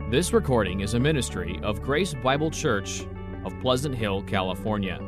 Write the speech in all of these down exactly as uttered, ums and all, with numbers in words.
This recording is a ministry of Grace Bible Church of Pleasant Hill, California.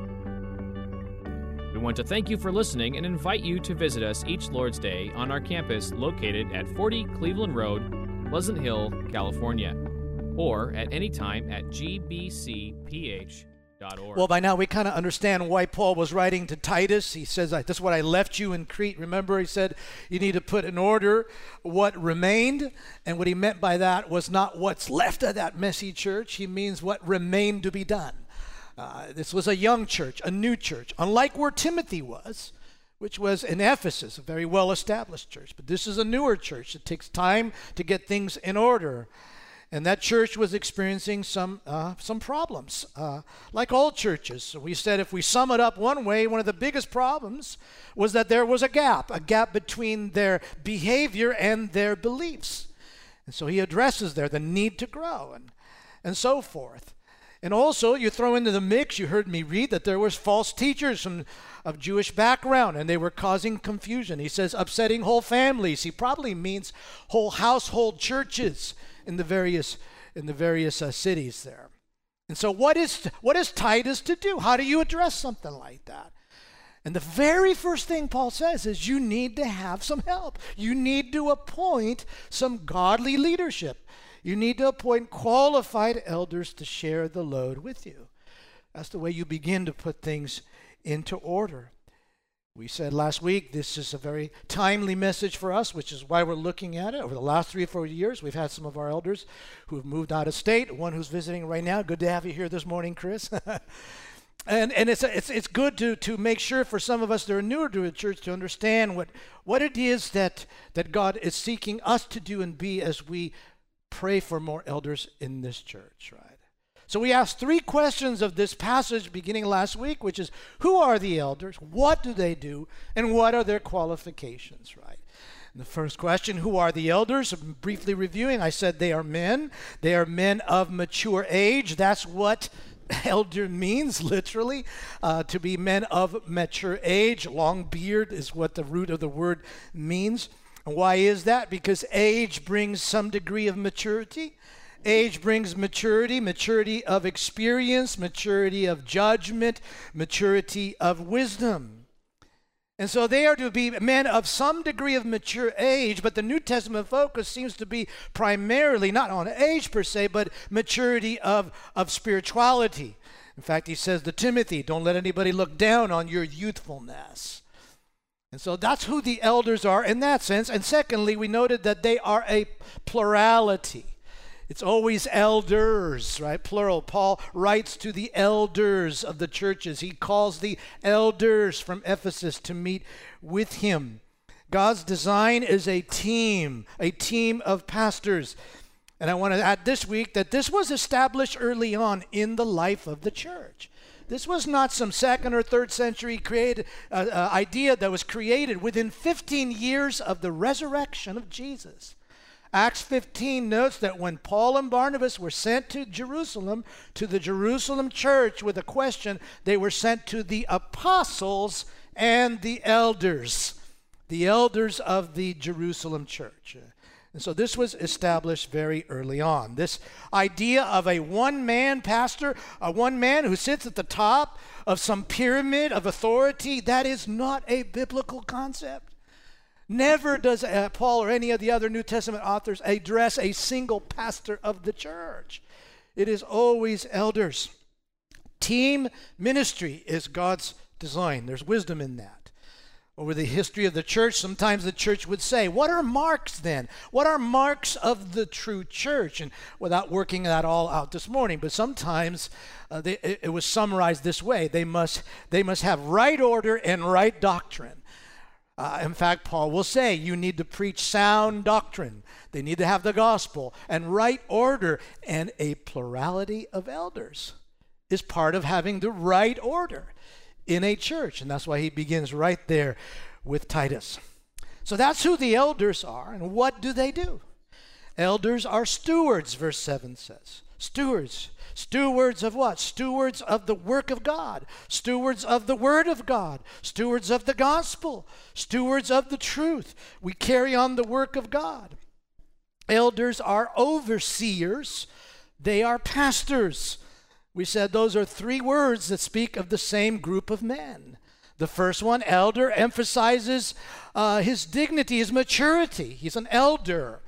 We want to thank you for listening and invite you to visit us each Lord's Day on our campus located at forty Cleveland Road, Pleasant Hill, California, or at any time at g b c p h dot org. Well, by now we kind of understand why Paul was writing to Titus. He says, this is what I left you in Crete. Remember, he said, you need to put in order what remained. And what he meant by that was not what's left of that messy church. He means what remained to be done. Uh, this was a young church, a new church, unlike where Timothy was, which was in Ephesus, a very well-established church. But this is a newer church. It takes time to get things in order. And that church was experiencing some uh, some problems, uh, like all churches. So we said if we sum it up one way, one of the biggest problems was that there was a gap, a gap between their behavior and their beliefs. And so he addresses there the need to grow and, and so forth. And also, you throw into the mix, you heard me read that there was false teachers from of Jewish background, and they were causing confusion. He says upsetting whole families. He probably means whole household churches in the various in the various uh, cities there. And so what is what is Titus to do? How do you address something like that? And the very first thing Paul says is you need to have some help. You need to appoint some godly leadership. You need to appoint qualified elders to share the load with you. That's the way you begin to put things into order. We said last week this is a very timely message for us, which is why we're looking at it. Over the last three or four years, we've had some of our elders who have moved out of state, one who's visiting right now. Good to have you here this morning, Chris. and and it's, it's it's good to to make sure for some of us that are newer to a church to understand what, what it is that, that God is seeking us to do and be as we pray for more elders in this church, right? So we asked three questions of this passage beginning last week, which is, who are the elders? What do they do? And what are their qualifications, right? And the first question, who are the elders? I'm briefly reviewing, I said they are men. They are men of mature age. That's what elder means, literally, uh, to be men of mature age. Long beard is what the root of the word means. And why is that? Because age brings some degree of maturity. Age brings maturity, maturity of experience, maturity of judgment, maturity of wisdom. And so they are to be men of some degree of mature age, but the New Testament focus seems to be primarily not on age per se, but maturity of, of spirituality. In fact, he says to Timothy, don't let anybody look down on your youthfulness. And so that's who the elders are in that sense. And secondly, we noted that they are a plurality. It's always elders, right? Plural. Paul writes to the elders of the churches. He calls the elders from Ephesus to meet with him. God's design is a team, a team of pastors. And I want to add this week that this was established early on in the life of the church. This was not some second or third century created, uh, uh, idea that was created within fifteen years of the resurrection of Jesus. Acts fifteen notes that when Paul and Barnabas were sent to Jerusalem, to the Jerusalem church with a question, they were sent to the apostles and the elders, the elders of the Jerusalem church. And so this was established very early on. This idea of a one-man pastor, a one man who sits at the top of some pyramid of authority, that is not a biblical concept. Never does uh, Paul or any of the other New Testament authors address a single pastor of the church. It is always elders. Team ministry is God's design. There's wisdom in that. Over the history of the church, sometimes the church would say, what are marks then? What are marks of the true church? And without working that all out this morning, but sometimes uh, they, it, it was summarized this way. They must, they must have right order and right doctrine. Uh, in fact, Paul will say you need to preach sound doctrine. They need to have the gospel and right order. And a plurality of elders is part of having the right order in a church. And that's why he begins right there with Titus. So that's who the elders are. And what do they do? Elders are stewards, verse seven says. Stewards. Stewards of what? Stewards of the work of God. Stewards of the word of God. Stewards of the gospel. Stewards of the truth. We carry on the work of God. Elders are overseers. They are pastors. We said those are three words that speak of the same group of men. The first one, elder, emphasizes uh, his dignity, his maturity. He's an elder.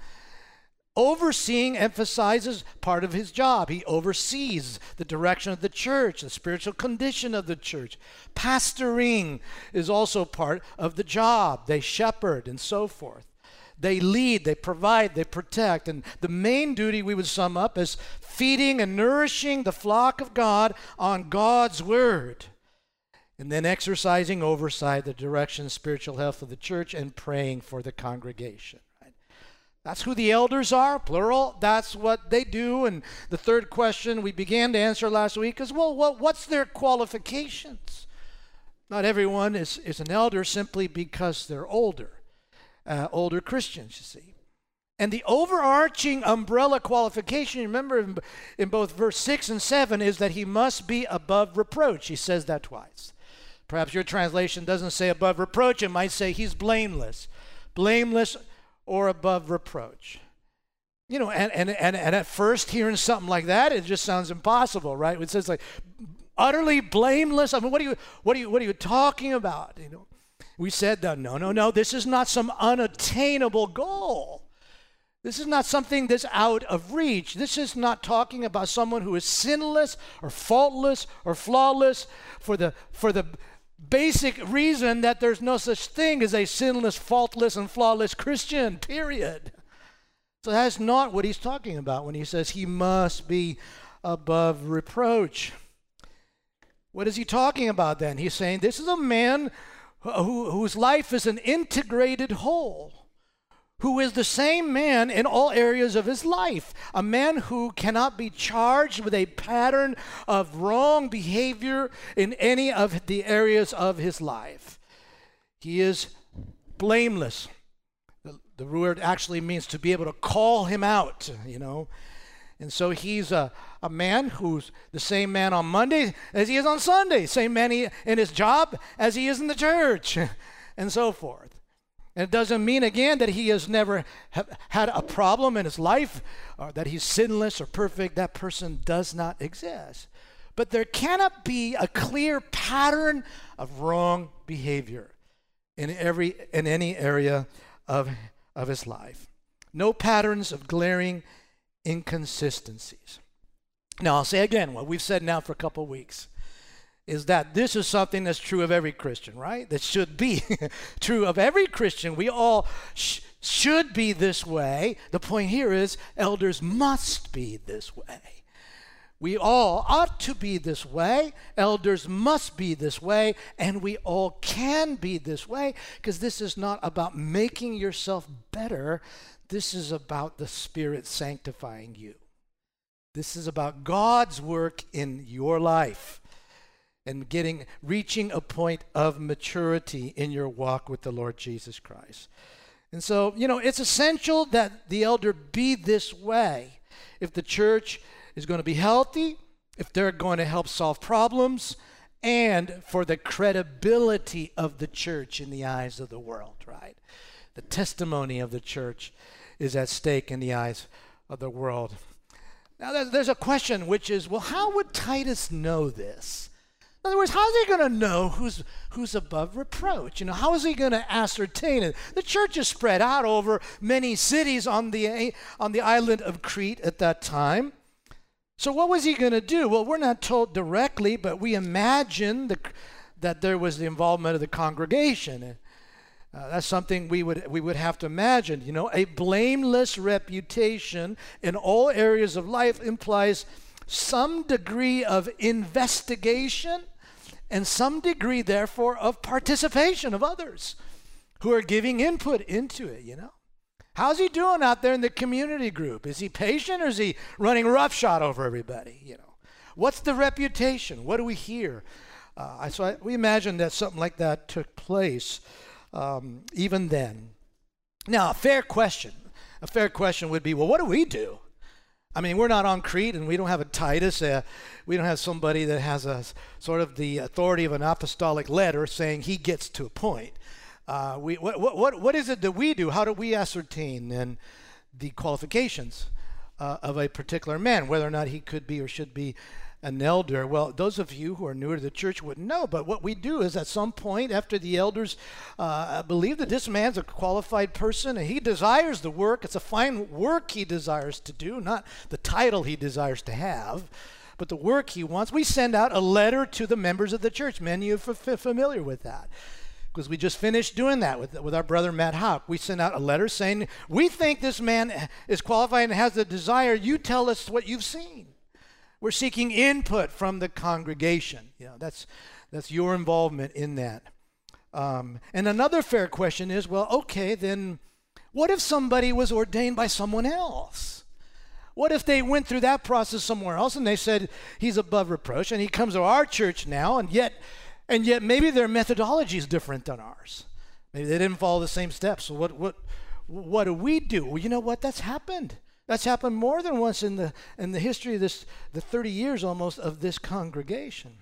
Overseeing emphasizes part of his job. He oversees the direction of the church, the spiritual condition of the church. Pastoring is also part of the job. They shepherd and so forth. They lead, they provide, they protect. And the main duty we would sum up as feeding and nourishing the flock of God on God's word. And then exercising oversight, the direction and spiritual health of the church, and praying for the congregation. Right? That's who the elders are, plural. That's what they do. And the third question we began to answer last week is, well, what, what's their qualifications? Not everyone is, is an elder simply because they're older. Uh, older Christians, you see. And the overarching umbrella qualification, remember in, in both verse six and seven, is that he must be above reproach. He says that twice. Perhaps your translation doesn't say above reproach. It might say he's blameless. Blameless or above reproach. You know, and, and, and, and at first hearing something like that, it just sounds impossible, right? It says like utterly blameless. I mean, what are you, what are you, what are you talking about? You know, we said that, no, no, no, this is not some unattainable goal. This is not something that's out of reach. This is not talking about someone who is sinless or faultless or flawless for the, for the basic reason that there's no such thing as a sinless, faultless, and flawless Christian, period. So that's not what he's talking about when he says he must be above reproach. What is he talking about then? He's saying this is a man who, whose life is an integrated whole, who is the same man in all areas of his life, a man who cannot be charged with a pattern of wrong behavior in any of the areas of his life. He is blameless. The, the word actually means to be able to call him out, you know. And so he's a, a man who's the same man on Monday as he is on Sunday, same man he, in his job as he is in the church, and so forth. And it doesn't mean, again, that he has never ha- had a problem in his life or that he's sinless or perfect. That person does not exist. But there cannot be a clear pattern of wrong behavior in every in any area of, of his life. No patterns of glaring inconsistencies. Now, I'll say again what we've said now for a couple of weeks. Is that this is something that's true of every Christian, right? That should be true of every Christian. We all sh- should be this way. The point here is elders must be this way. We all ought to be this way. Elders must be this way. And we all can be this way, because this is not about making yourself better. This is about the Spirit sanctifying you. This is about God's work in your life. And getting, reaching a point of maturity in your walk with the Lord Jesus Christ. And so, you know, it's essential that the elder be this way. If the church is going to be healthy, if they're going to help solve problems, and for the credibility of the church in the eyes of the world, right? The testimony of the church is at stake in the eyes of the world. Now, there's a question, which is, well, how would Titus know this? In other words, how is he going to know who's who's above reproach? You know, how is he going to ascertain it? The church is spread out over many cities on the on the island of Crete at that time. So what was he going to do? Well, we're not told directly, but we imagine the, that there was the involvement of the congregation. Uh, that's something we would we would have to imagine. You know, a blameless reputation in all areas of life implies some degree of investigation and some degree, therefore, of participation of others who are giving input into it, you know. How's he doing out there in the community group? Is he patient or is he running roughshod over everybody, you know? What's the reputation? What do we hear? Uh, so I, we imagine that something like that took place um, even then. Now, a fair question, a fair question would be, well, what do we do? I mean, we're not on Crete, and we don't have a Titus. Uh, we don't have somebody that has a sort of the authority of an apostolic letter saying he gets to a point. Uh, we what what what is it that we do? How do we ascertain and the qualifications uh, of a particular man, whether or not he could be or should be an elder. Well, those of you who are newer to the church wouldn't know, but what we do is at some point after the elders uh, believe that this man's a qualified person and he desires the work, it's a fine work he desires to do, not the title he desires to have, but the work he wants, we send out a letter to the members of the church. Many of you are f- familiar with that, because we just finished doing that with, with our brother Matt Houck. We sent out a letter saying, we think this man is qualified and has the desire. You tell us what you've seen. We're seeking input from the congregation. You know, that's that's your involvement in that. Um, and another fair question is, well, okay, then what if somebody was ordained by someone else? What if they went through that process somewhere else and they said he's above reproach and he comes to our church now, and yet and yet maybe their methodology is different than ours. Maybe they didn't follow the same steps. So what what what do we do? Well, you know what? That's happened. That's happened more than once in the in the history of this, the thirty years almost of this congregation.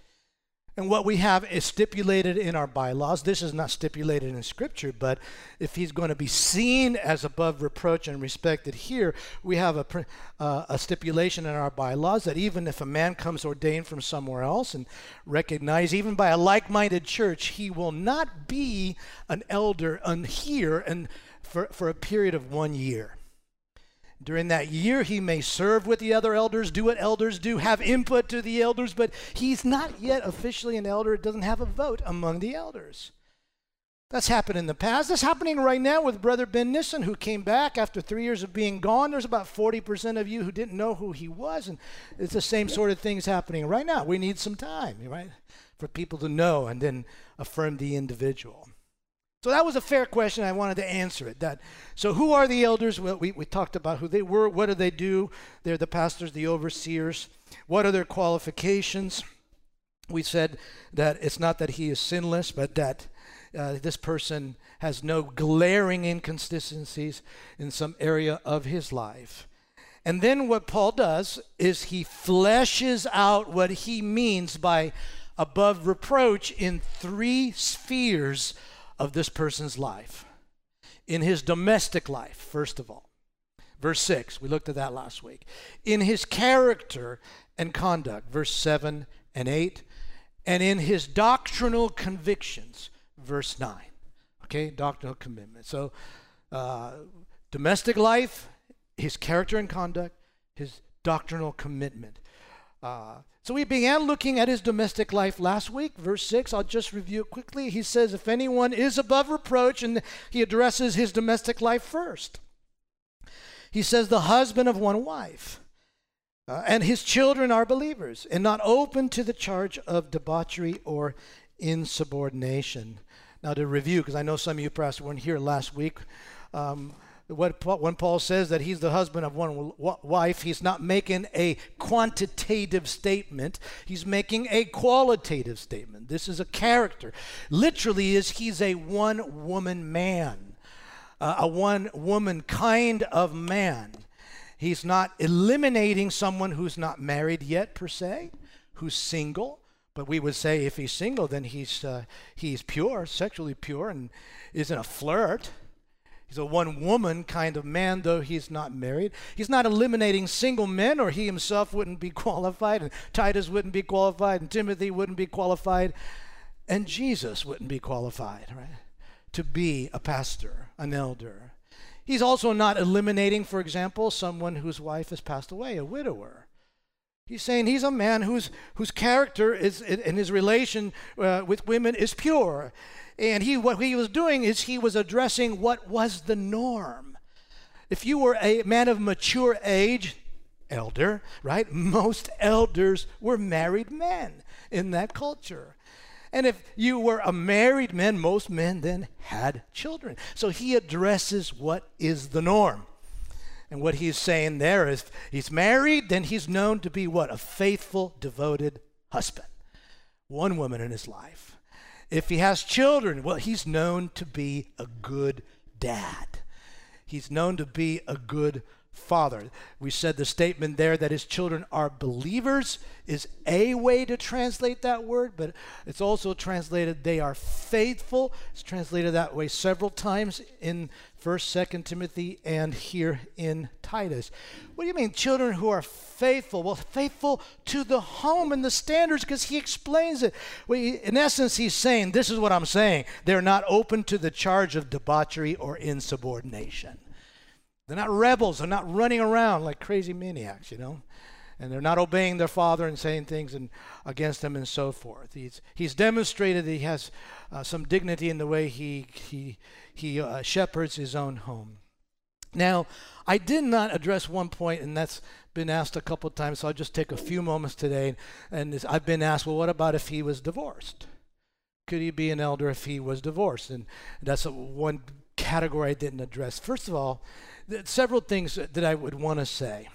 And what we have is stipulated in our bylaws. This is not stipulated in Scripture, but if he's going to be seen as above reproach and respected here, we have a, uh, a stipulation in our bylaws that even if a man comes ordained from somewhere else and recognized even by a like-minded church, he will not be an elder on here and for, for a period of one year. During that year, he may serve with the other elders, do what elders do, have input to the elders, but he's not yet officially an elder. It doesn't have a vote among the elders. That's happened in the past. That's happening right now with Brother Ben Nissen, who came back after three years of being gone. There's about forty percent of you who didn't know who he was, and it's the same sort of things happening right now. We need some time, right, for people to know and then affirm the individual. So that was a fair question. I wanted to answer it. That, so who are the elders? Well, we, we talked about who they were. What do they do? They're the pastors, the overseers. What are their qualifications? We said that it's not that he is sinless, but that uh, this person has no glaring inconsistencies in some area of his life. And then what Paul does is he fleshes out what he means by above reproach in three spheres of this person's life. In his domestic life, first of all. Verse six, we looked at that last week. In his character and conduct, verse seven and eight. And in his doctrinal convictions, verse nine. Okay, doctrinal commitment. So, uh, domestic life, his character and conduct, his doctrinal commitment. Uh, so we began looking at his domestic life last week, verse six. I'll just review it quickly. He says, if anyone is above reproach, and he addresses his domestic life first. He says, the husband of one wife, uh, and his children are believers, and not open to the charge of debauchery or insubordination. Now to review, because I know some of you perhaps weren't here last week, um, What, when Paul says that he's the husband of one wife, he's not making a quantitative statement. He's making a qualitative statement. This is a character. Literally is he's a one-woman man, uh, a one-woman kind of man. He's not eliminating someone who's not married yet per se, who's single. But we would say if he's single, then he's uh, he's pure, sexually pure, and isn't a flirt. He's a one-woman kind of man, though he's not married. He's not eliminating single men, or he himself wouldn't be qualified, and Titus wouldn't be qualified, and Timothy wouldn't be qualified, and Jesus wouldn't be qualified, right, to be a pastor, an elder. He's also not eliminating, for example, someone whose wife has passed away, a widower. He's saying he's a man whose whose character is in his relation uh, with women is pure. And he, what he was doing is he was addressing what was the norm. If you were a man of mature age, elder, right? Most elders were married men in that culture. And if you were a married man, most men then had children. So he addresses what is the norm. And what he's saying there is, if he's married, then he's known to be what? A faithful, devoted husband. One woman in his life. If he has children, well, he's known to be a good dad. He's known to be a good father. We said the statement there that his children are believers is a way to translate that word, but it's also translated they are faithful. It's translated that way several times in First, Second Timothy, and here in Titus. What do you mean, children who are faithful? Well, faithful to the home and the standards, because he explains it. Well, he, in essence, he's saying, this is what I'm saying. They're not open to the charge of debauchery or insubordination. They're not rebels. They're not running around like crazy maniacs, you know. And they're not obeying their father and saying things and against them and so forth. He's he's demonstrated that he has uh, some dignity in the way he he he uh, shepherds his own home. Now, I did not address one point, and that's been asked a couple of times, so I'll just take a few moments today. And this, I've been asked, well, what about if he was divorced? Could he be an elder if he was divorced? And that's a, one category I didn't address. First of all, th- several things that I would want to say.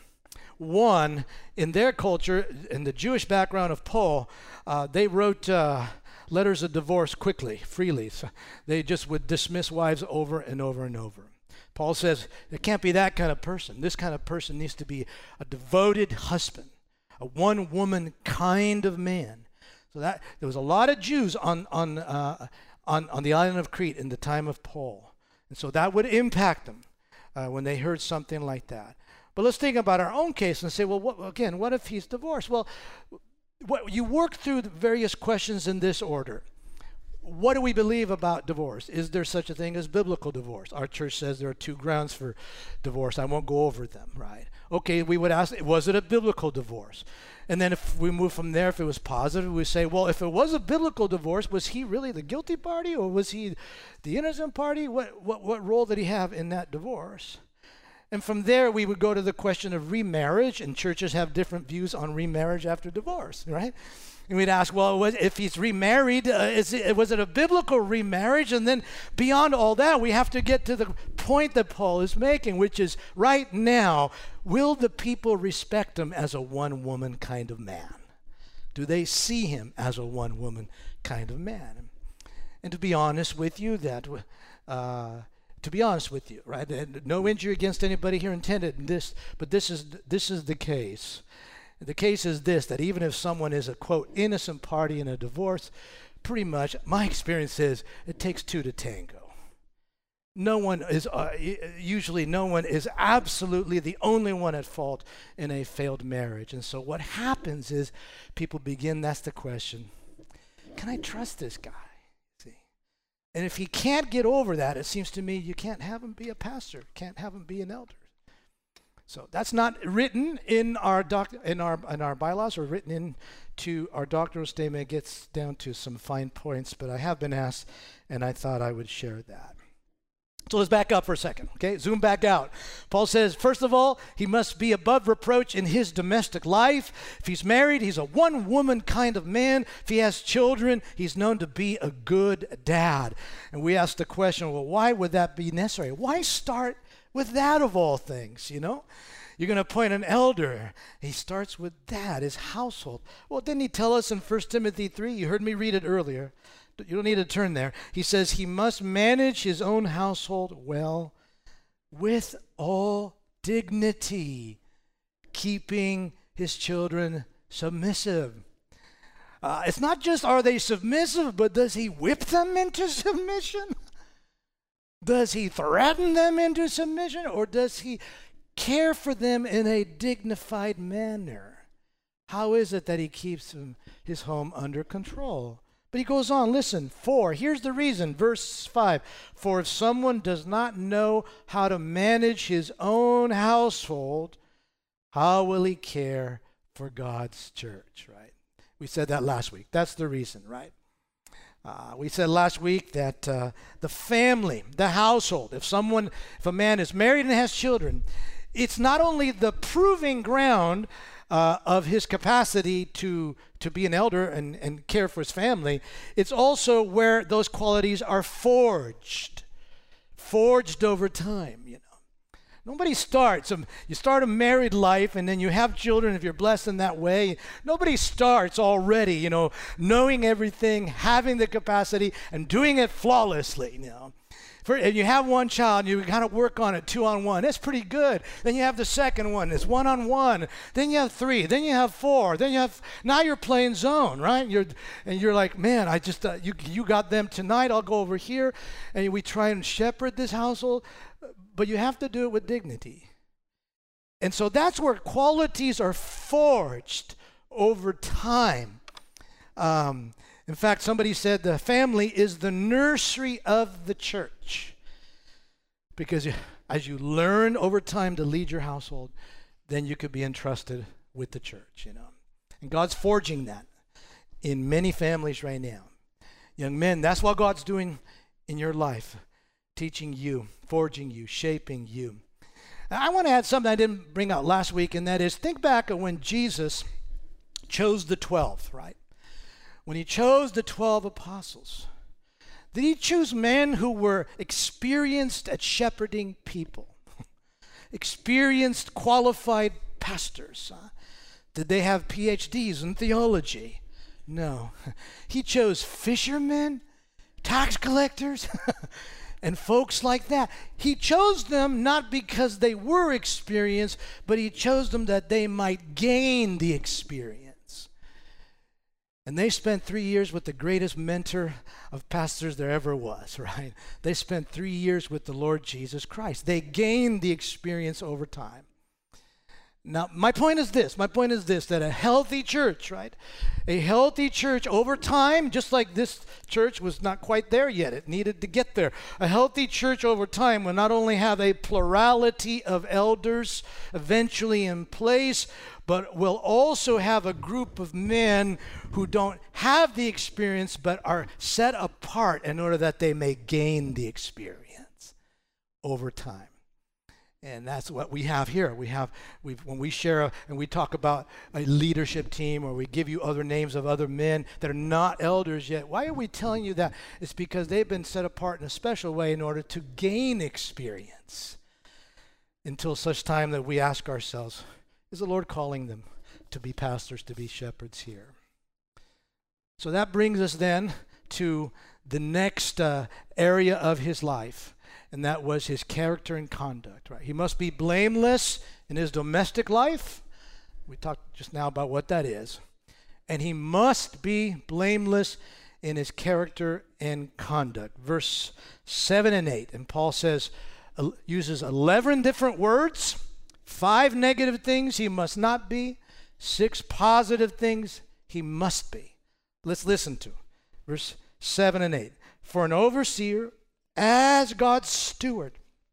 One, in their culture, in the Jewish background of Paul, uh, they wrote uh, letters of divorce quickly, freely. So they just would dismiss wives over and over and over. Paul says, it can't be that kind of person. This kind of person needs to be a devoted husband, a one-woman kind of man. So that there was a lot of Jews on on uh, on on the island of Crete in the time of Paul, and so that would impact them uh, when they heard something like that. But let's think about our own case and say, well, what, again, what if he's divorced? Well, what, you work through the various questions in this order. What do we believe about divorce? Is there such a thing as biblical divorce? Our church says there are two grounds for divorce. I won't go over them, right? Okay, we would ask, was it a biblical divorce? And then if we move from there, if it was positive, we say, well, if it was a biblical divorce, was he really the guilty party or was he the innocent party? What, what, what role did he have in that divorce? And from there, we would go to the question of remarriage, and churches have different views on remarriage after divorce, right? And we'd ask, well, was, if he's remarried, uh, is it, was it a biblical remarriage? And then beyond all that, we have to get to the point that Paul is making, which is right now, will the people respect him as a one-woman kind of man? Do they see him as a one-woman kind of man? And to be honest with you, that... Uh, To be honest with you, right? No injury against anybody here intended in this, but this is this is the case. The case is this, that even if someone is a, quote, innocent party in a divorce, pretty much, my experience is, it takes two to tango. No one is, uh, usually no one is absolutely the only one at fault in a failed marriage. And so what happens is people begin, that's the question, can I trust this guy? And if he can't get over that, it seems to me you can't have him be a pastor, can't have him be an elder. So that's not written in our doc, in our in our bylaws or written into our doctrinal statement. It gets down to some fine points, but I have been asked, and I thought I would share that. So let's back up for a second, okay? Zoom back out. Paul says, first of all, he must be above reproach in his domestic life. If he's married, he's a one-woman kind of man. If he has children, he's known to be a good dad. And we ask the question, well, why would that be necessary? Why start with that of all things, you know? You're going to appoint an elder. He starts with that, his household. Well, didn't he tell us in First Timothy three? You heard me read it earlier. You don't need to turn there. He says he must manage his own household well with all dignity, keeping his children submissive. Uh, it's not just are they submissive, but does he whip them into submission? Does he threaten them into submission? Or does he care for them in a dignified manner? How is it that he keeps them, his home under control? But he goes on, listen, for, here's the reason, verse five, for if someone does not know how to manage his own household, how will he care for God's church, right? We said that last week. That's the reason, right? Uh, we said last week that uh, the family, the household, if someone, if a man is married and has children, it's not only the proving ground Uh, of his capacity to to be an elder and, and care for his family, it's also where those qualities are forged, forged over time, you know. Nobody starts, um, you start a married life and then you have children if you're blessed in that way. Nobody starts already, you know, knowing everything, having the capacity and doing it flawlessly, you know. For, and you have one child, and you kind of work on it two on one. That's pretty good. Then you have the second one. It's one on one. Then you have three. Then you have four. Then you have, now you're playing zone, right? You're, and you're like, man, I just, uh, you, you got them tonight. I'll go over here. And we try and shepherd this household. But you have to do it with dignity. And so that's where qualities are forged over time. Um, in fact, somebody said the family is the nursery of the church. Because as you learn over time to lead your household, then you could be entrusted with the church, you know. And God's forging that in many families right now. Young men, that's what God's doing in your life, teaching you, forging you, shaping you. I want to add something I didn't bring out last week, and that is, think back at when Jesus chose the twelve, right? When he chose the twelve apostles, did he choose men who were experienced at shepherding people? Experienced, qualified pastors? Huh? Did they have P H Ds in theology? No. He chose fishermen, tax collectors, and folks like that. He chose them not because they were experienced, but he chose them that they might gain the experience. And they spent three years with the greatest mentor of pastors there ever was, right? They spent three years with the Lord Jesus Christ. They gained the experience over time. Now, my point is this. My point is this, that a healthy church, right? A healthy church over time, just like this church was not quite there yet. It needed to get there. A healthy church over time will not only have a plurality of elders eventually in place, but will also have a group of men who don't have the experience but are set apart in order that they may gain the experience over time. And that's what we have here. We have, we've, when we share a, and we talk about a leadership team, or we give you other names of other men that are not elders yet. Why are we telling you that? It's because they've been set apart in a special way in order to gain experience until such time that we ask ourselves, is the Lord calling them to be pastors, to be shepherds here? So that brings us then to the next uh, area of his life. And that was his character and conduct, right? He must be blameless in his domestic life. We talked just now about what that is. And he must be blameless in his character and conduct. Verse seven and eight. And Paul says, uh, uses eleven different words, five negative things he must not be, six positive things he must be. Let's listen to verse seven and eight. For an overseer, as God's steward,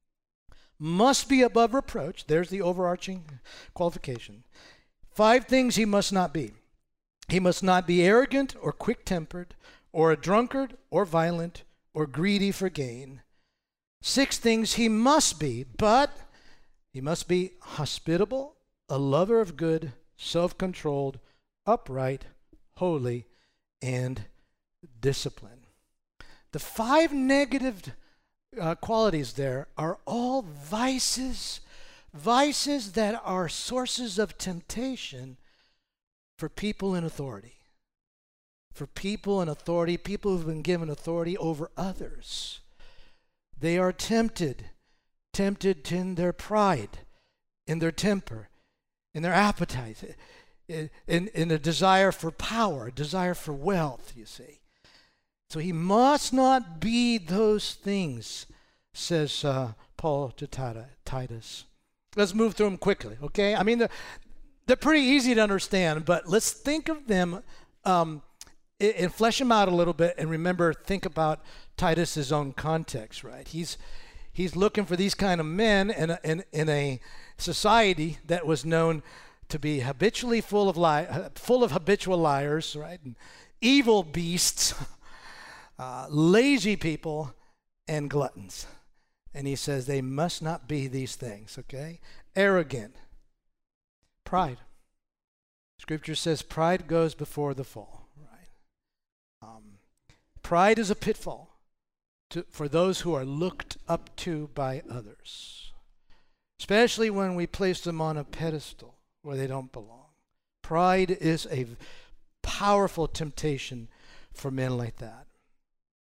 must be above reproach. There's the overarching qualification. Five things he must not be. He must not be arrogant or quick-tempered, or a drunkard or violent, or greedy for gain. Six things he must be, but he must be hospitable, a lover of good, self-controlled, upright, holy, and disciplined. The five negative uh, qualities there are all vices, vices that are sources of temptation for people in authority. For people in authority, people who've been given authority over others. They are tempted, tempted in their pride, in their temper, in their appetite, in, in, in a desire for power, a desire for wealth, you see. So he must not be those things, says uh, Paul to Titus. Let's move through them quickly, okay? I mean, they're, they're pretty easy to understand, but let's think of them um, and, and flesh them out a little bit, and remember, think about Titus's own context, right? He's he's looking for these kind of men in a, in, in a society that was known to be habitually full of li- full of habitual liars, right? And evil beasts. Uh, lazy people and gluttons. And he says they must not be these things, okay? Arrogant. Pride. Scripture says pride goes before the fall, right? Um, pride is a pitfall to, for those who are looked up to by others, especially when we place them on a pedestal where they don't belong. Pride is a powerful temptation for men like that.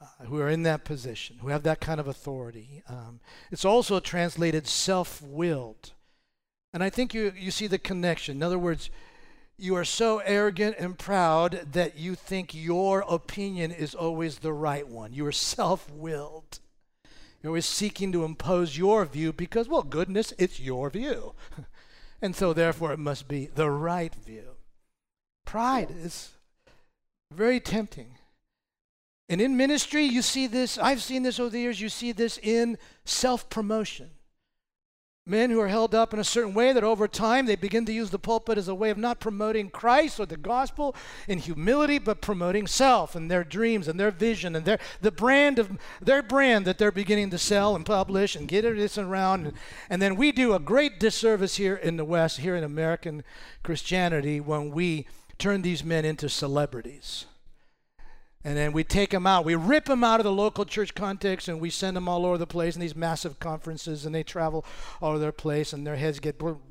uh, who are in that position, who have that kind of authority. Um, it's also translated self-willed. And I think you, you see the connection. In other words, you are so arrogant and proud that you think your opinion is always the right one. You are self-willed. You're always seeking to impose your view because, well, goodness, it's your view. And so therefore it must be the right view. Pride is very tempting. And in ministry, you see this, I've seen this over the years, you see this in self-promotion. Men who are held up in a certain way that over time they begin to use the pulpit as a way of not promoting Christ or the gospel in humility, but promoting self and their dreams and their vision and their the brand of their brand that they're beginning to sell and publish and get this around. And, and then we do a great disservice here in the West, here in American Christianity, when we turn these men into celebrities. And then we take them out. We rip them out of the local church context and we send them all over the place in these massive conferences, and they travel all over their place and their heads get bigger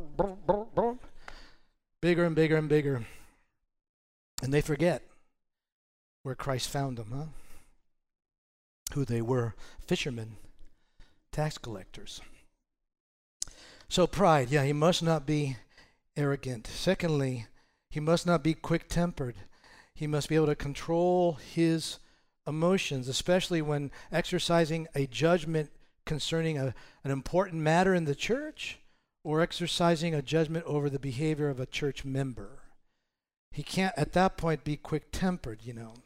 and bigger and bigger. And they forget where Christ found them, huh? Who they were, fishermen, tax collectors. So pride, yeah, he must not be arrogant. Secondly, he must not be quick-tempered. He must be able to control his emotions, especially when exercising a judgment concerning a, an important matter in the church or exercising a judgment over the behavior of a church member. He can't, at that point, be quick-tempered, you know.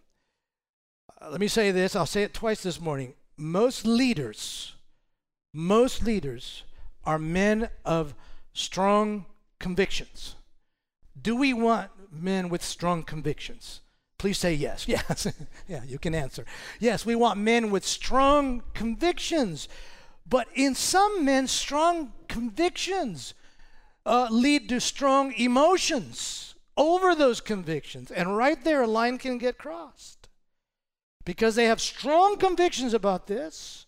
Uh, let me say this. I'll say it twice this morning. Most leaders, most leaders are men of strong convictions. Do we want men with strong convictions? Please say yes. Yes. Yeah, you can answer. Yes, we want men with strong convictions. But in some men, strong convictions uh, lead to strong emotions over those convictions. And right there, a line can get crossed. Because they have strong convictions about this.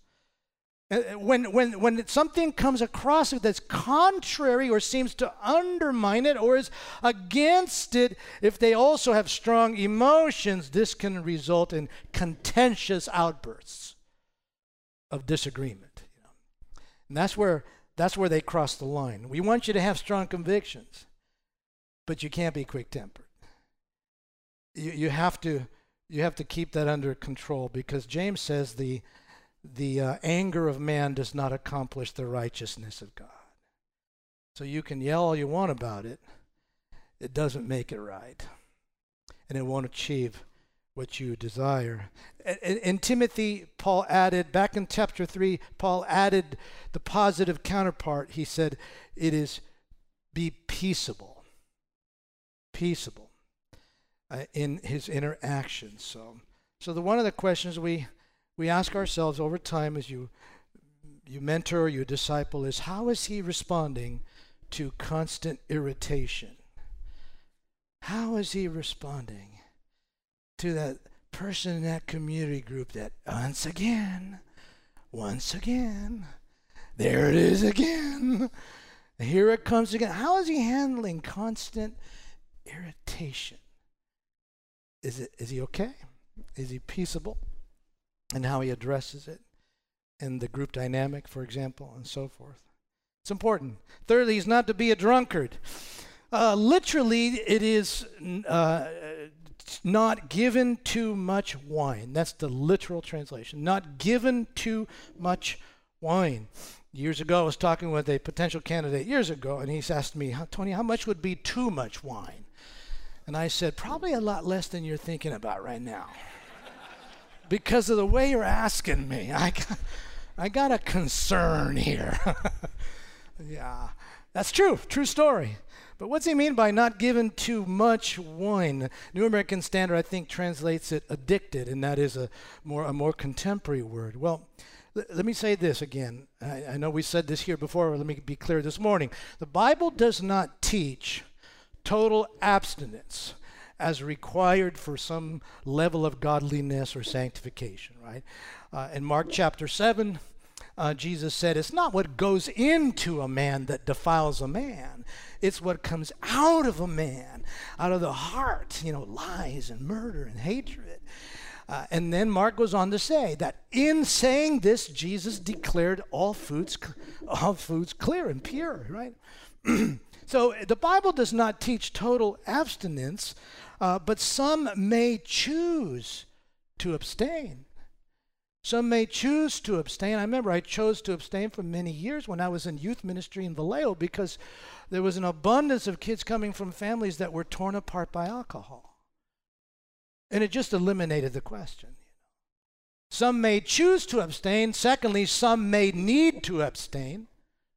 When, when, when something comes across it that's contrary or seems to undermine it or is against it, if they also have strong emotions, this can result in contentious outbursts of disagreement. You know? And that's where, that's where they cross the line. We want you to have strong convictions, but you can't be quick-tempered. You, you, have to, you have to keep that under control, because James says the The uh, anger of man does not accomplish the righteousness of God. So you can yell all you want about it. It doesn't make it right. And it won't achieve what you desire. In, in Timothy, Paul added, back in chapter three, Paul added the positive counterpart. He said, it is be peaceable. Peaceable uh, in his interactions. So, so the one of the questions we We ask ourselves over time as you you mentor or you disciple is, how is he responding to constant irritation? How is he responding to that person in that community group that once again, once again, there it is again, here it comes again. How is he handling constant irritation? Is it is he okay? Is he peaceable? And how he addresses it in the group dynamic, for example, and so forth. It's important. Thirdly, he's not to be a drunkard. Uh, literally, it is uh, not given too much wine. That's the literal translation. Not given too much wine. Years ago, I was talking with a potential candidate years ago, and he's asked me, Tony, how much would be too much wine? And I said, probably a lot less than you're thinking about right now. Because of the way you're asking me, I got, I got a concern here. Yeah, that's true, true story. But what's he mean by not given too much wine? New American Standard, I think, translates it addicted, and that is a more a more contemporary word. Well, l- let me say this again. I, I know we said this here before, but let me be clear this morning. The Bible does not teach total abstinence as required for some level of godliness or sanctification, right? Uh, in Mark chapter seven, uh, Jesus said, it's not what goes into a man that defiles a man. It's what comes out of a man, out of the heart, you know, lies and murder and hatred. Uh, and then Mark goes on to say that in saying this, Jesus declared all foods, all foods clear and pure, right? So the Bible does not teach total abstinence, uh, but some may choose to abstain. Some may choose to abstain. I remember I chose to abstain for many years when I was in youth ministry in Vallejo because there was an abundance of kids coming from families that were torn apart by alcohol. And it just eliminated the question. Some may choose to abstain. Secondly, some may need to abstain.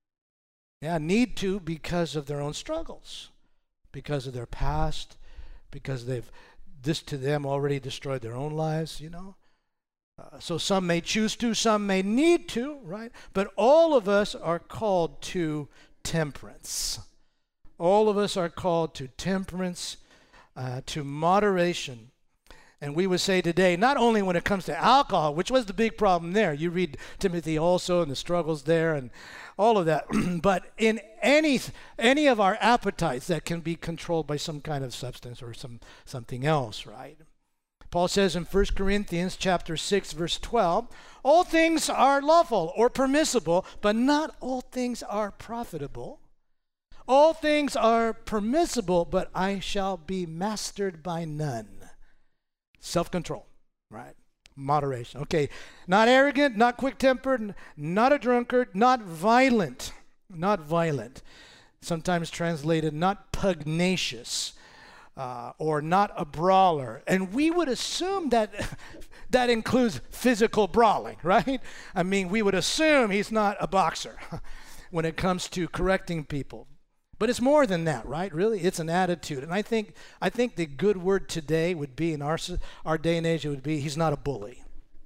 Yeah, need to because of their own struggles, because of their past, because they've, this to them already destroyed their own lives, you know. Uh, so some may choose to, some may need to, right? But all of us are called to temperance. All of us are called to temperance, uh, to moderation. And we would say today, not only when it comes to alcohol, which was the big problem there, you read Timothy also and the struggles there and all of that, but in any any of our appetites that can be controlled by some kind of substance or some something else, right? Paul says in First Corinthians chapter six, verse twelve, all things are lawful or permissible, but not all things are profitable. All things are permissible, but I shall be mastered by none. Self-control, right? Moderation. Okay, not arrogant, not quick-tempered, not a drunkard, not violent, not violent. Sometimes translated, not pugnacious. Uh, or not a brawler. And we would assume that that includes physical brawling, right? I mean, we would assume he's not a boxer when it comes to correcting people. But it's more than that, right? Really, it's an attitude. And I think I think the good word today would be, in our, our day and age, it would be, he's not a bully.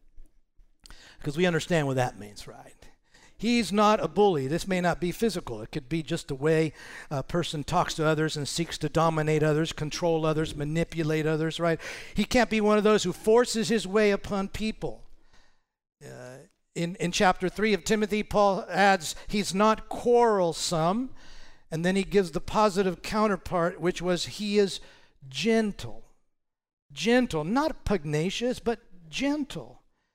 Because we understand what that means, right? He's not a bully. This may not be physical. It could be just the way a person talks to others and seeks to dominate others, control others, manipulate others, right? He can't be one of those who forces his way upon people. Uh, in, in chapter three of Timothy, Paul adds, he's not quarrelsome. And then he gives the positive counterpart, which was he is gentle. Gentle, not pugnacious, but gentle.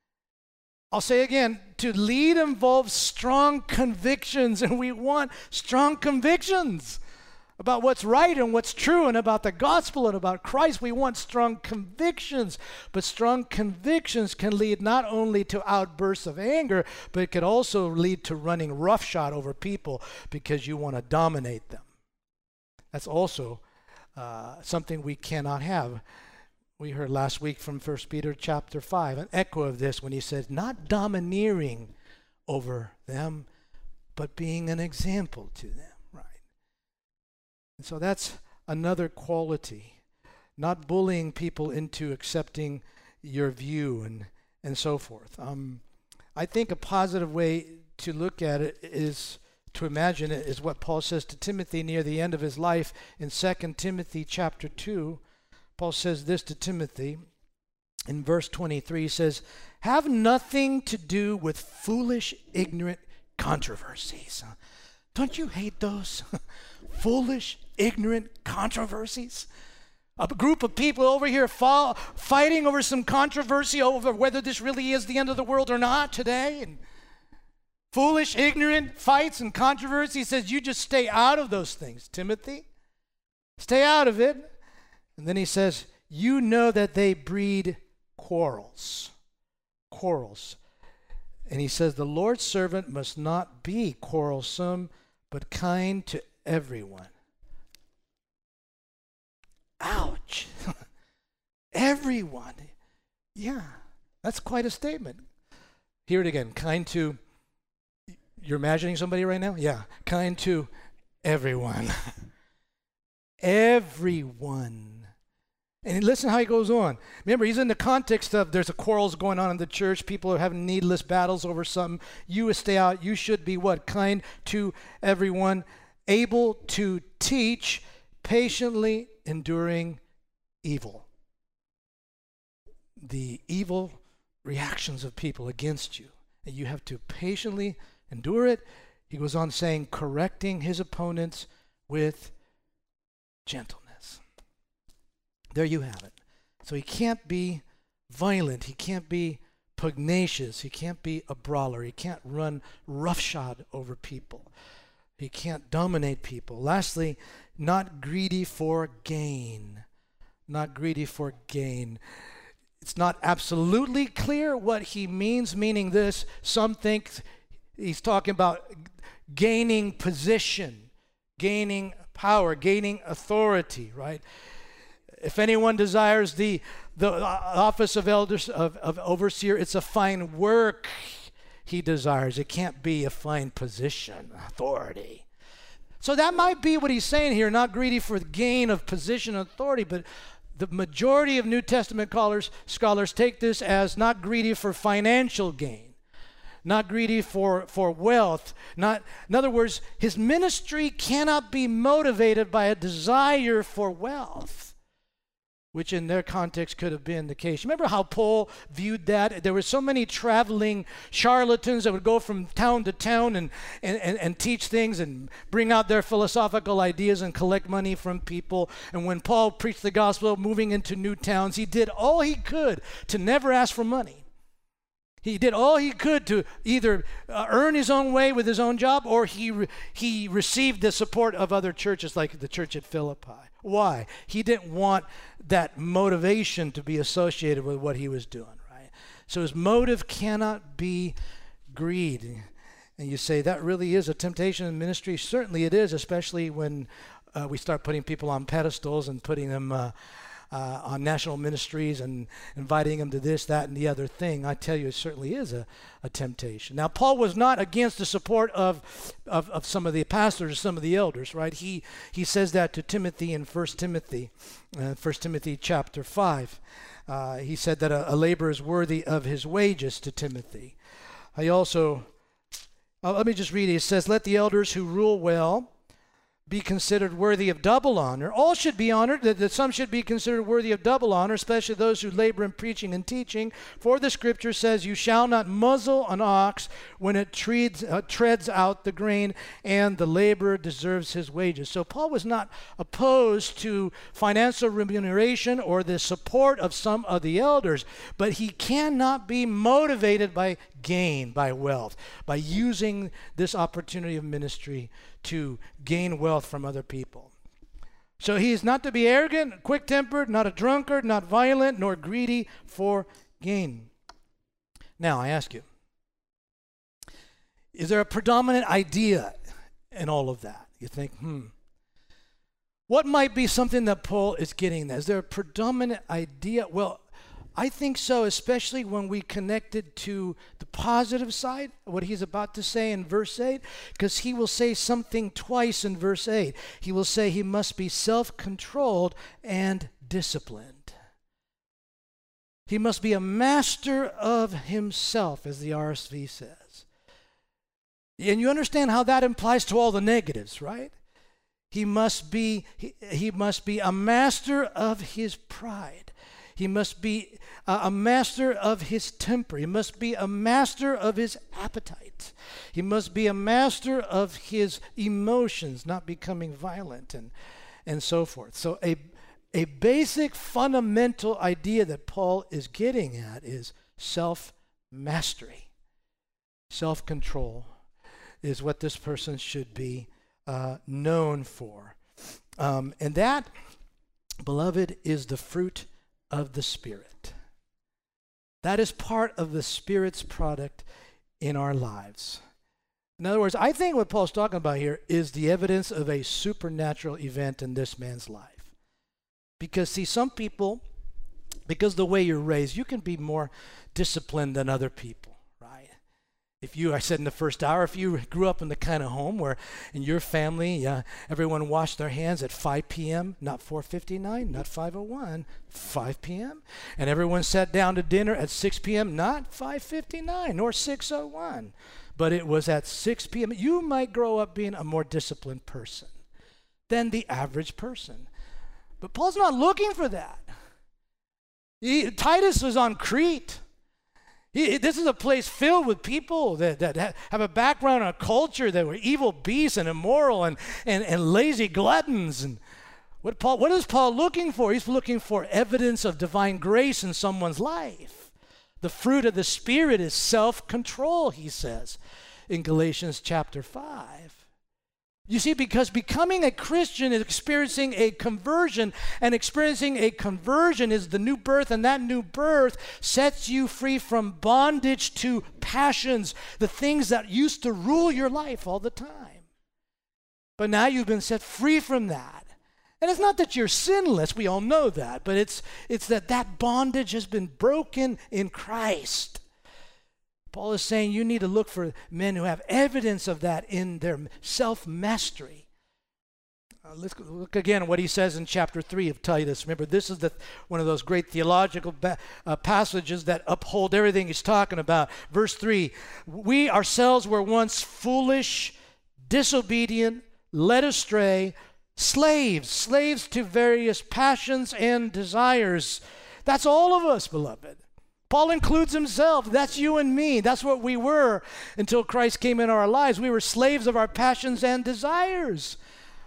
I'll say again, to lead involves strong convictions, and we want strong convictions about what's right and what's true and about the gospel and about Christ. We want strong convictions, but strong convictions can lead not only to outbursts of anger, but it could also lead to running roughshod over people because you want to dominate them. That's also uh, something we cannot have. We heard last week from First Peter chapter five, an echo of this when he says, not domineering over them, but being an example to them, right? And so that's another quality, not bullying people into accepting your view and, and so forth. Um, I think a positive way to look at it is, to imagine it, is what Paul says to Timothy near the end of his life in Second Timothy chapter two. Paul says this to Timothy in verse twenty-three. He says, have nothing to do with foolish, ignorant controversies. Don't you hate those? Foolish, ignorant controversies? A group of people over here fall, fighting over some controversy over whether this really is the end of the world or not today. And foolish, ignorant fights and controversies. He says, you just stay out of those things, Timothy. Stay out of it. And then he says, you know that they breed quarrels. Quarrels. And he says, the Lord's servant must not be quarrelsome, but kind to everyone. Ouch. Everyone. Yeah, that's quite a statement. Hear it again. Kind to, you're imagining somebody right now? Yeah. Kind to everyone. Everyone. And listen how he goes on. Remember, he's in the context of there's a quarrels going on in the church. People are having needless battles over something. You stay out. You should be what? Kind to everyone. Able to teach, patiently enduring evil. The evil reactions of people against you. And you have to patiently endure it. He goes on saying, correcting his opponents with gentleness. There you have it. So he can't be violent. He can't be pugnacious. He can't be a brawler. He can't run roughshod over people. He can't dominate people. Lastly, not greedy for gain. Not greedy for gain. It's not absolutely clear what he means, meaning this. Some think he's talking about gaining position, gaining power, gaining authority, right? If anyone desires the the office of elders of, of overseer, it's a fine work he desires. It can't be a fine position, authority. So that might be what he's saying here, not greedy for the gain of position and authority, but the majority of New Testament scholars, scholars take this as not greedy for financial gain, not greedy for, for wealth. Not, in other words, his ministry cannot be motivated by a desire for wealth, which in their context could have been the case. Remember how Paul viewed that? There were so many traveling charlatans that would go from town to town and, and, and, and teach things and bring out their philosophical ideas and collect money from people. And when Paul preached the gospel, moving into new towns, he did all he could to never ask for money. He did all he could to either uh, earn his own way with his own job, or he re- he received the support of other churches like the church at Philippi. Why? He didn't want that motivation to be associated with what he was doing, right? So his motive cannot be greed. And you say, that really is a temptation in ministry? Certainly it is, especially when uh, we start putting people on pedestals and putting them uh, uh, on national ministries and inviting them to this, that, and the other thing. I tell you, it certainly is a, a temptation. Now, Paul was not against the support of, of, of some of the pastors or some of the elders, right? He, he says that to Timothy in First Timothy, uh, First Timothy chapter five. Uh, he said that a, a laborer is worthy of his wages to Timothy. He also, uh, let me just read it. It says, let the elders who rule well be considered worthy of double honor. All should be honored, that, that some should be considered worthy of double honor, especially those who labor in preaching and teaching. For the scripture says, you shall not muzzle an ox when it treads, uh, treads out the grain, and the laborer deserves his wages. So Paul was not opposed to financial remuneration or the support of some of the elders, but he cannot be motivated by gain, by wealth, by using this opportunity of ministry to gain wealth from other people. So he is not to be arrogant, quick-tempered, not a drunkard, not violent, nor greedy for gain. Now, I ask you, is there a predominant idea in all of that? You think, hmm, what might be something that Paul is getting at? Is there a predominant idea? Well, I think so, especially when we connect it to the positive side, what he's about to say in verse eight, because he will say something twice in verse eight. He will say he must be self-controlled and disciplined. He must be a master of himself, as the R S V says. And you understand how that implies to all the negatives, right? He must be, he, he must be a master of his pride. He must be a, a master of his temper. He must be a master of his appetite. He must be a master of his emotions, not becoming violent and, and so forth. So a, a basic fundamental idea that Paul is getting at is self-mastery. Self-control is what this person should be uh, known for. Um, and that, beloved, is the fruit of the Spirit. That is part of the Spirit's product in our lives. In other words, I think what Paul's talking about here is the evidence of a supernatural event in this man's life. Because, see, some people, because the way you're raised, you can be more disciplined than other people. If you, I said in the first hour, if you grew up in the kind of home where in your family, uh, everyone washed their hands at five p.m., not four fifty-nine, not five oh one, five p.m., and everyone sat down to dinner at six p.m., not five fifty-nine nor six oh one, but it was at six p.m., you might grow up being a more disciplined person than the average person. But Paul's not looking for that. He, Titus was on Crete. He, this is a place filled with people that, that have a background and a culture that were evil beasts and immoral and, and, and lazy gluttons. And What Paul, what is Paul looking for? He's looking for evidence of divine grace in someone's life. The fruit of the Spirit is self-control, he says in Galatians chapter five. You see, because becoming a Christian is experiencing a conversion, and experiencing a conversion is the new birth, and that new birth sets you free from bondage to passions, the things that used to rule your life all the time. But now you've been set free from that. And it's not that you're sinless, we all know that, but it's, it's that that bondage has been broken in Christ. Paul is saying you need to look for men who have evidence of that in their self-mastery. Uh, let's look again at what he says in chapter three of Titus. Remember, this is the, one of those great theological ba- uh, passages that uphold everything he's talking about. Verse three, we ourselves were once foolish, disobedient, led astray, slaves, slaves to various passions and desires. That's all of us, beloved. Paul includes himself. That's you and me. That's what we were until Christ came in our lives. We were slaves of our passions and desires.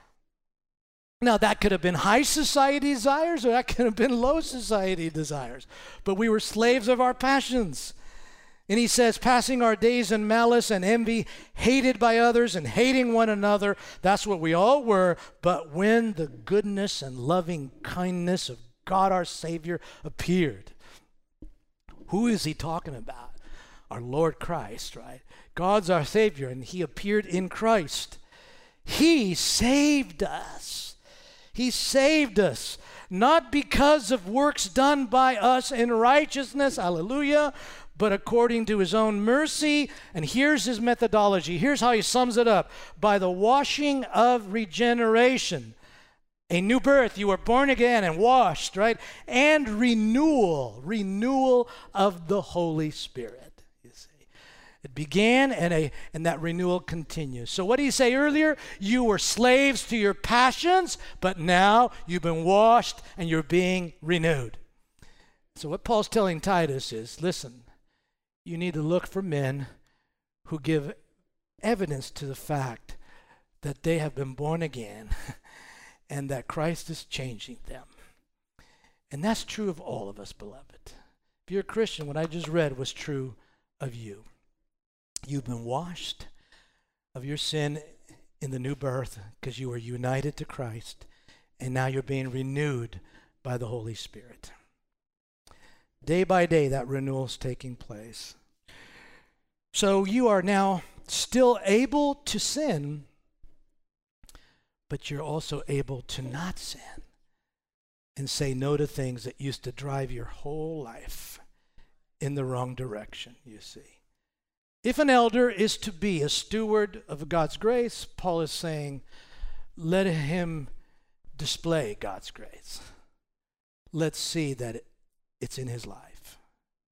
Now, that could have been high society desires, or that could have been low society desires. But we were slaves of our passions. And he says, passing our days in malice and envy, hated by others and hating one another. That's what we all were. But when the goodness and loving kindness of God our Savior appeared. Who is he talking about? Our Lord Christ, right? God's our Savior, and he appeared in Christ. He saved us. He saved us, not because of works done by us in righteousness, hallelujah, but according to his own mercy. And here's his methodology. Here's how he sums it up. By the washing of regeneration. A new birth, you were born again and washed, right? And renewal, renewal of the Holy Spirit, you see. It began and, a, and that renewal continues. So what did he say earlier? You were slaves to your passions, but now you've been washed and you're being renewed. So what Paul's telling Titus is, listen, you need to look for men who give evidence to the fact that they have been born again and that Christ is changing them. And that's true of all of us, beloved. If you're a Christian, what I just read was true of you. You've been washed of your sin in the new birth because you were united to Christ, and now you're being renewed by the Holy Spirit. Day by day, that renewal is taking place. So you are now still able to sin, but you're also able to not sin and say no to things that used to drive your whole life in the wrong direction, you see. If an elder is to be a steward of God's grace, Paul is saying, let him display God's grace. Let's see that it, it's in his life.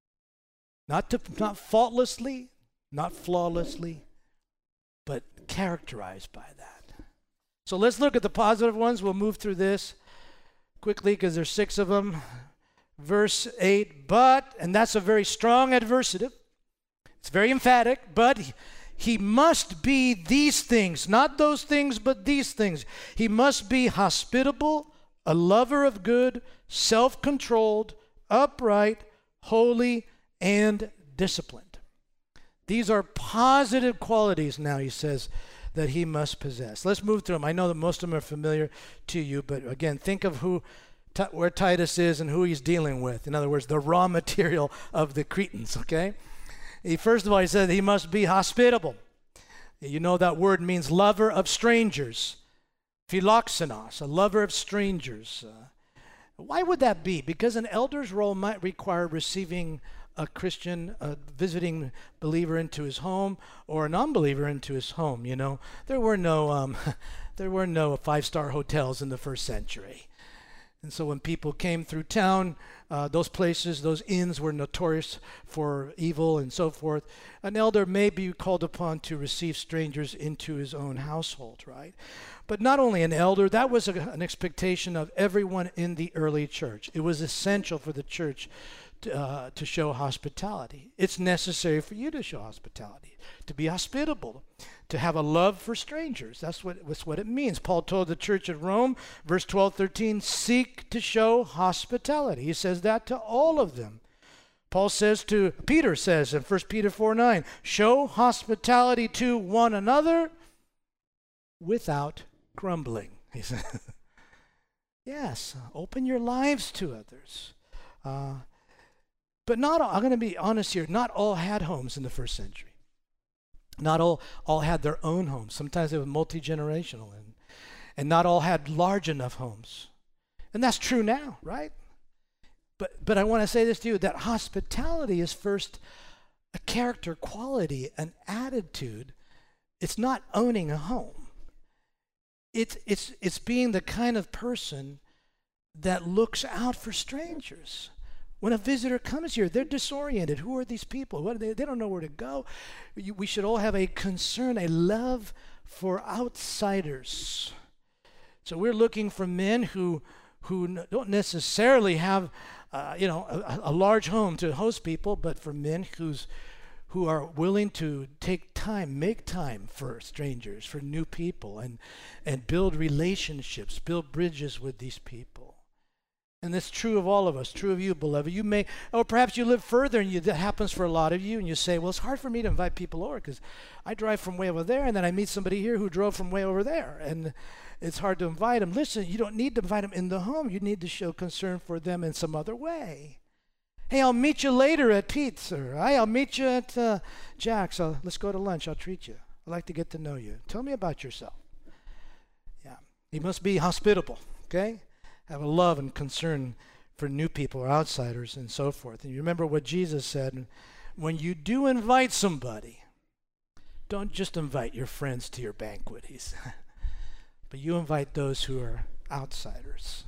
Not to, not faultlessly, not flawlessly, but characterized by that. So let's look at the positive ones. We'll move through this quickly because there's six of them. Verse eight, but, and that's a very strong adversative. It's very emphatic, but he, he must be these things, not those things, but these things. He must be hospitable, a lover of good, self-controlled, upright, holy, and disciplined. These are positive qualities now, he says, that he must possess. Let's move through them. I know that most of them are familiar to you, but again, think of who, t- where Titus is and who he's dealing with. In other words, the raw material of the Cretans, okay? He, first of all, he said he must be hospitable. You know that word means lover of strangers. Philoxenos, a lover of strangers. Uh, why would that be? Because an elder's role might require receiving a Christian, a visiting believer into his home, or a non-believer into his home. You know, there were no, um, there were no five-star hotels in the first century, and so when people came through town, uh, those places, those inns, were notorious for evil and so forth. An elder may be called upon to receive strangers into his own household, right? But not only an elder, that was a, an expectation of everyone in the early church. It was essential for the church to, uh, to show hospitality. It's necessary for you to show hospitality, to be hospitable, to have a love for strangers. That's what, that's what it means. Paul told the church at Rome, verse twelve, thirteen, seek to show hospitality. He says that to all of them. Paul says to, Peter says in First Peter four nine, show hospitality to one another without grumbling. He said, yes, open your lives to others. Uh, but not all, I'm going to be honest here, not all had homes in the first century. Not all, all had their own homes. Sometimes they were multi-generational, and, and not all had large enough homes. And that's true now, right? But but I want to say this to you, that hospitality is first a character quality, an attitude. It's not owning a home. It's it's it's being the kind of person that looks out for strangers. When a visitor comes here, they're disoriented. Who are these people? What are they? They don't know where to go. We should all have a concern, a love for outsiders. So we're looking for men who who don't necessarily have, uh, you know, a, a large home to host people, but for men who's who are willing to take time, make time for strangers, for new people, and and build relationships, build bridges with these people. And that's true of all of us, true of you, beloved. You may, or perhaps you live further, and you, that happens for a lot of you, and you say, well, it's hard for me to invite people over because I drive from way over there, and then I meet somebody here who drove from way over there, and it's hard to invite them. Listen, you don't need to invite them in the home. You need to show concern for them in some other way. Hey, I'll meet you later at Pete's, or hey, I'll meet you at uh, Jack's. I'll, let's go to lunch. I'll treat you. I'd like to get to know you. Tell me about yourself. Yeah, he must be hospitable, okay? Have a love and concern for new people or outsiders and so forth. And you remember what Jesus said, when you do invite somebody, don't just invite your friends to your banquet, he said, but you invite those who are outsiders.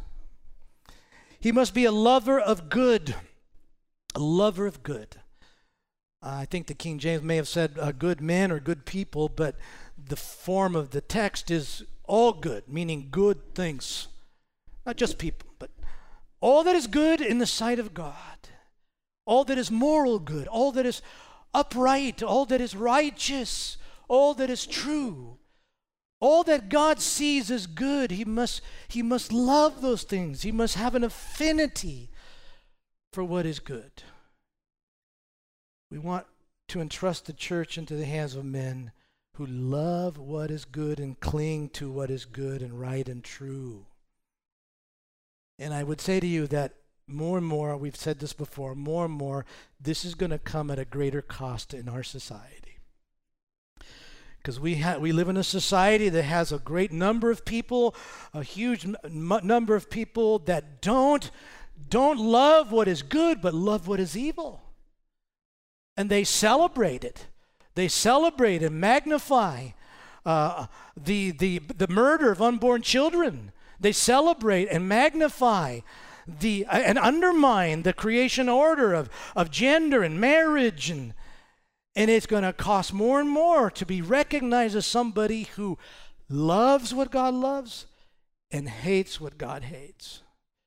He must be a lover of good, a lover of good. Uh, I think the King James may have said uh, good men or good people, but the form of the text is all good, meaning good things. Not just people, but all that is good in the sight of God, all that is moral good, all that is upright, all that is righteous, all that is true, all that God sees as good. He must, he must love those things. He must have an affinity for what is good. We want to entrust the church into the hands of men who love what is good and cling to what is good and right and true. And I would say to you that more and more, we've said this before, more and more, this is going to come at a greater cost in our society. Because we ha- we live in a society that has a great number of people, a huge m- number of people that don't, don't love what is good, but love what is evil. And they celebrate it. They celebrate and magnify uh, the, the, the murder of unborn children. They celebrate and magnify the uh, and undermine the creation order of, of gender and marriage, and and it's going to cost more and more to be recognized as somebody who loves what God loves and hates what God hates.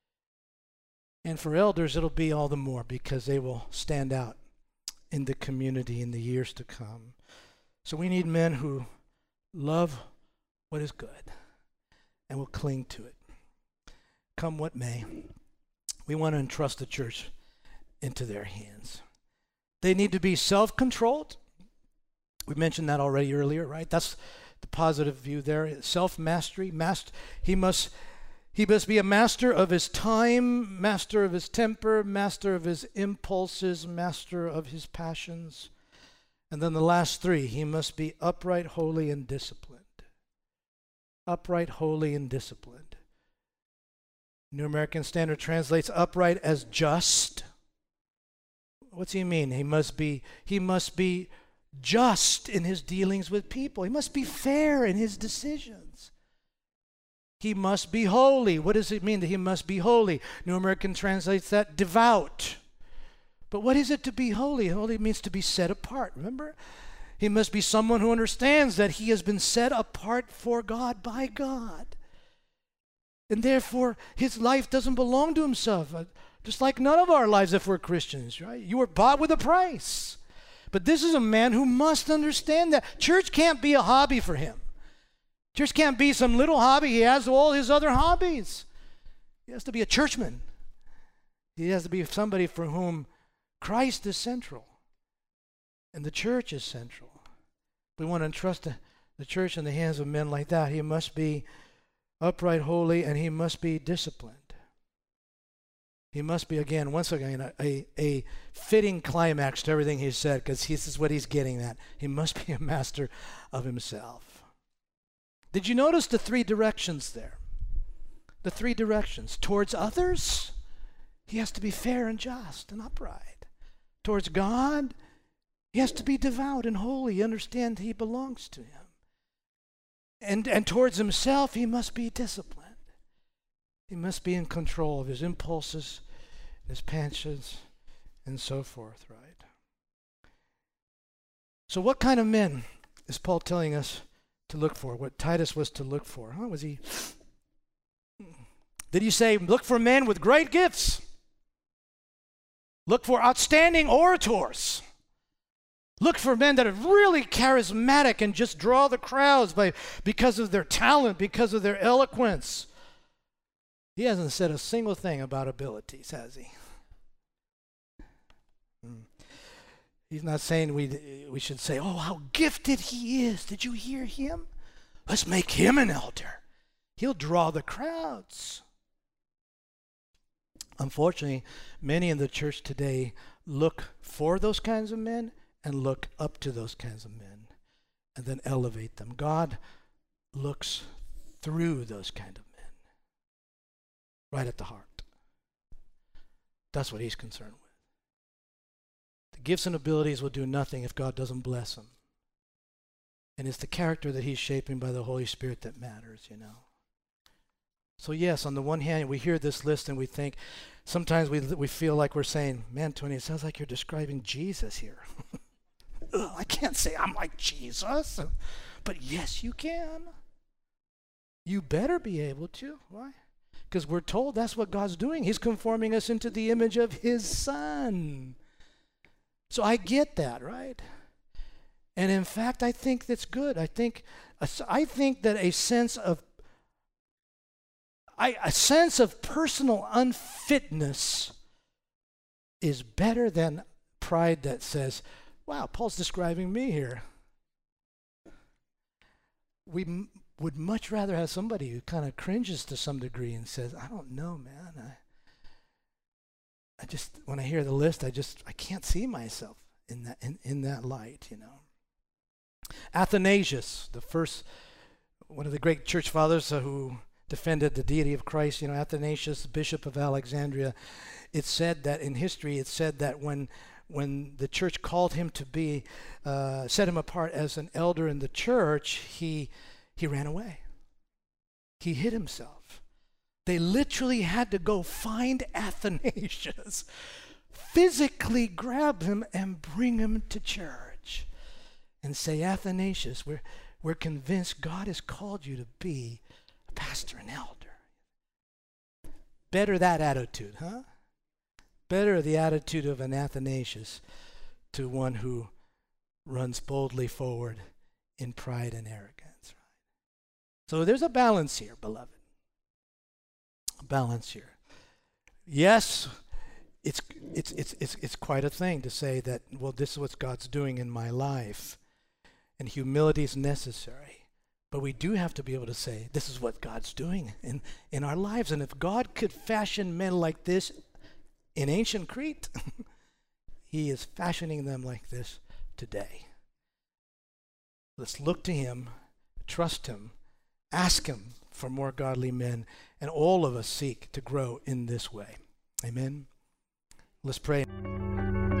And for elders, it'll be all the more because they will stand out in the community in the years to come. So we need men who love what is good and will cling to it. Come what may, we want to entrust the church into their hands. They need to be self-controlled. We mentioned that already earlier, right? That's the positive view there. Self-mastery. Master, he must, he must be a master of his time, master of his temper, master of his impulses, master of his passions. And then the last three, he must be upright, holy, and disciplined. Upright, holy, and disciplined. New American Standard translates upright as just. What's he mean? He must be, he must be just in his dealings with people. He must be fair in his decisions. He must be holy. What does it mean that he must be holy? New American translates that devout. But what is it to be holy? Holy means to be set apart, remember? He must be someone who understands that he has been set apart for God by God. And therefore, his life doesn't belong to himself. Uh, Just like none of our lives if we're Christians, right? You were bought with a price. But this is a man who must understand that. Church can't be a hobby for him. Church can't be some little hobby. He has all his other hobbies. He has to be a churchman. He has to be somebody for whom Christ is central. And the church is central. We want to entrust the, the church in the hands of men like that. He must be upright, holy, and he must be disciplined. He must be, again, once again, a, a, a fitting climax to everything he said, because this is what he's getting at. He must be a master of himself. Did you notice the three directions there? The three directions. Towards others, he has to be fair and just and upright. Towards God, he has to be devout and holy, understand he belongs to him. And, and towards himself, he must be disciplined. He must be in control of his impulses, his passions, and so forth, right? So what kind of men is Paul telling us to look for? What Titus was to look for? Huh? Was he... Did he say, look for men with great gifts? Look for outstanding orators. Look for men that are really charismatic and just draw the crowds by because of their talent, because of their eloquence. He hasn't said a single thing about abilities, has he? Hmm. He's not saying we we should say, oh, how gifted he is. Did you hear him? Let's make him an elder. He'll draw the crowds. Unfortunately, many in the church today look for those kinds of men and look up to those kinds of men and then elevate them. God looks through those kind of men, right at the heart. That's what he's concerned with. The gifts and abilities will do nothing if God doesn't bless them. And it's the character that he's shaping by the Holy Spirit that matters, you know. So yes, on the one hand, we hear this list and we think, sometimes we we feel like we're saying, man, Tony, it sounds like you're describing Jesus here. Ugh, I can't say I'm like Jesus. But yes, you can. You better be able to. Why? Because we're told that's what God's doing. He's conforming us into the image of his Son. So I get that, right? And in fact, I think that's good. I think, I think that a sense of I, a sense of personal unfitness is better than pride that says, wow, Paul's describing me here. We m- would much rather have somebody who kind of cringes to some degree and says, I don't know, man. I, I just, when I hear the list, I just, I can't see myself in that, in, in that light, you know. Athanasius, the first, one of the great church fathers uh, who defended the deity of Christ, you know, Athanasius, Bishop of Alexandria, it said that in history, it said that when when the church called him to be, uh, set him apart as an elder in the church, he he ran away. He hid himself. They literally had to go find Athanasius, physically grab him and bring him to church and say, Athanasius, we're, we're convinced God has called you to be pastor and elder. Better that attitude, huh? Better the attitude of an Athanasius to one who runs boldly forward in pride and arrogance. Right? So there's a balance here, beloved. A balance here. Yes, it's it's it's it's it's quite a thing to say that, well, this is what God's doing in my life, and humility is necessary. But we do have to be able to say, this is what God's doing in, in our lives. And if God could fashion men like this in ancient Crete, he is fashioning them like this today. Let's look to him, trust him, ask him for more godly men, and all of us seek to grow in this way. Amen. Let's pray.